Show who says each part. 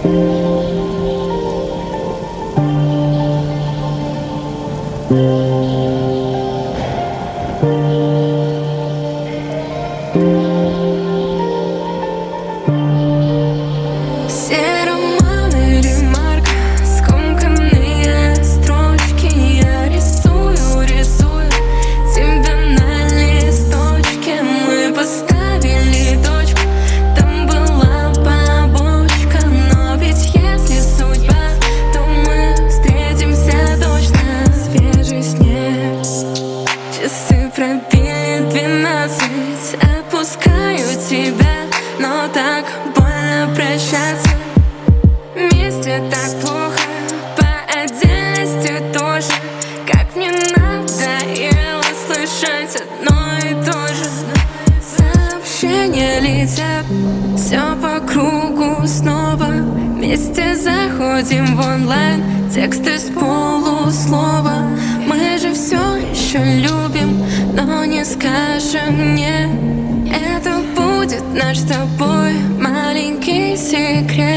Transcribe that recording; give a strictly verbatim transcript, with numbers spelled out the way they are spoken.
Speaker 1: Все романы ремарка, скомканные строчки. Я рисую, рисую тебя на листочке. Мы поставили точку, там была побочка. Но ведь если судьба, то мы встретимся точно. Свежий снег, часы пробили двенадцать. Отпускаю тебя, но так больно прощаться. Вместе так плохо, по отдельности тоже. Как мне надоело слышать одно и то же. Сообщения летят, все по кругу снова. Вместе заходим в онлайн, тексты с полуслова. Мы же все еще любим, но не скажем мне. Это будет наш с тобой маленький секрет.